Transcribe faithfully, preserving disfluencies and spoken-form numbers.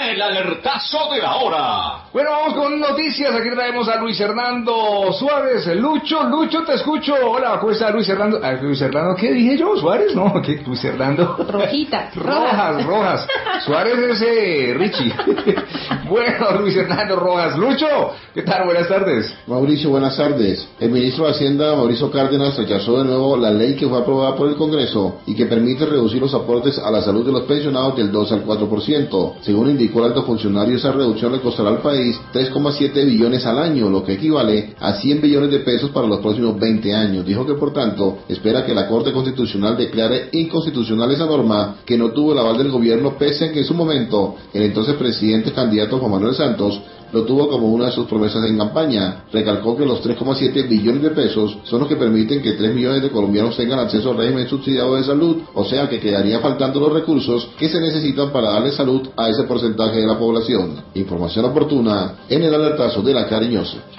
El alertazo de la hora. Bueno, vamos con noticias. Aquí traemos a Luis Hernando Suárez. Lucho, Lucho, te escucho. Hola, ¿cómo está Luis Hernando? Ah, Luis Hernando, ¿qué dije yo? ¿Suárez? No, ¿qué? Luis Hernando. Rojitas. Rojas, Rojas. Suárez es eh, Richie. Bueno, Luis Hernando Rojas. Lucho, ¿qué tal? Buenas tardes. Mauricio, buenas tardes. El ministro de Hacienda, Mauricio Cárdenas, rechazó de nuevo la ley que fue aprobada por el Congreso y que permite reducir los aportes a la salud de los pensionados del dos al cuatro por ciento. Según indicó el alto funcionario, esa reducción le costará al país tres coma siete billones al año, lo que equivale a cien billones de pesos para los próximos veinte años. Dijo que, por tanto, espera que la Corte Constitucional declare inconstitucional esa norma que no tuvo el aval del gobierno, pese a que en su momento el entonces presidente candidato Juan Manuel Santos lo tuvo como una de sus promesas en campaña. Recalcó que los tres coma siete billones de pesos son los que permiten que tres millones de colombianos tengan acceso al régimen subsidiado de salud, o sea que quedaría faltando los recursos que se necesitan para darle salud a ese porcentaje de la población. Información oportuna en el alertazo de la Cariñosa.